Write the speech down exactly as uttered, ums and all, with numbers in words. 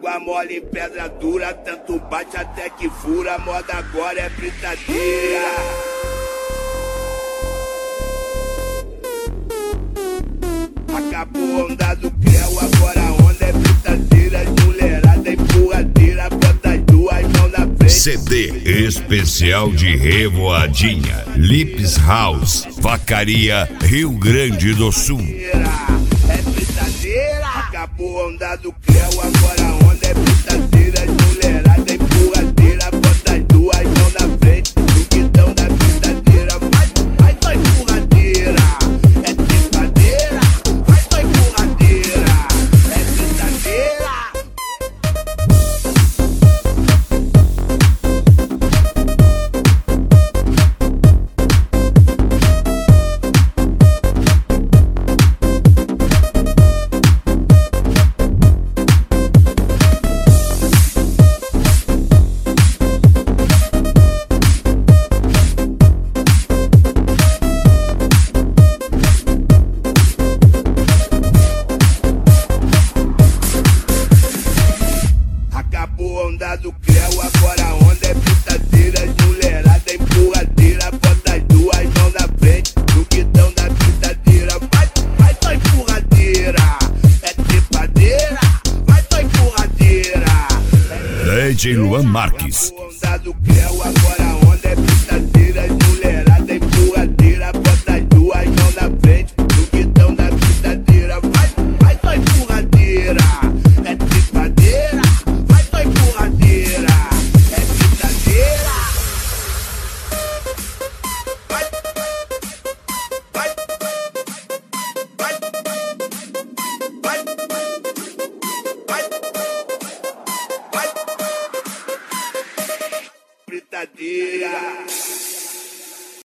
Água mole em pedra dura, tanto bate até que fura. Moda agora é britadeira. Acabou a onda do creu, agora a onda é britadeira. Mulherada empurradeira, bota as duas mãos na frente. C D especial de Revoadinha, Lips House, Vacaria, Rio Grande do Sul. É britadeira. Acabou a onda do creu, agora a onda é britadeira. Mulherada empurradeira, bota as duas mãos na frente. No guidão da britadeira, vai, vai, vai empurradeira. É brincadeira, vai, vai empurradeira. É britadeira. Acabou a onda do creu, agora a onda é britadeira. Mulherada empurradeira, bota as duas mãos na frente. No guidão da britadeira, vai, vai, vai empurradeira. É trepadeira, vai, vai empurradeira. D J Luan Marques. Acabou a onda do creu, agora a onda é britadeira. Mulherada empurradeira, bota as duas mãos na frente. No guidão da britadeira, vai, vai, vai empurradeira. É trepadeira, vai, vai empurradeira. É britadeira. Vai, vai, vai, vai, vai, vai, britadeira.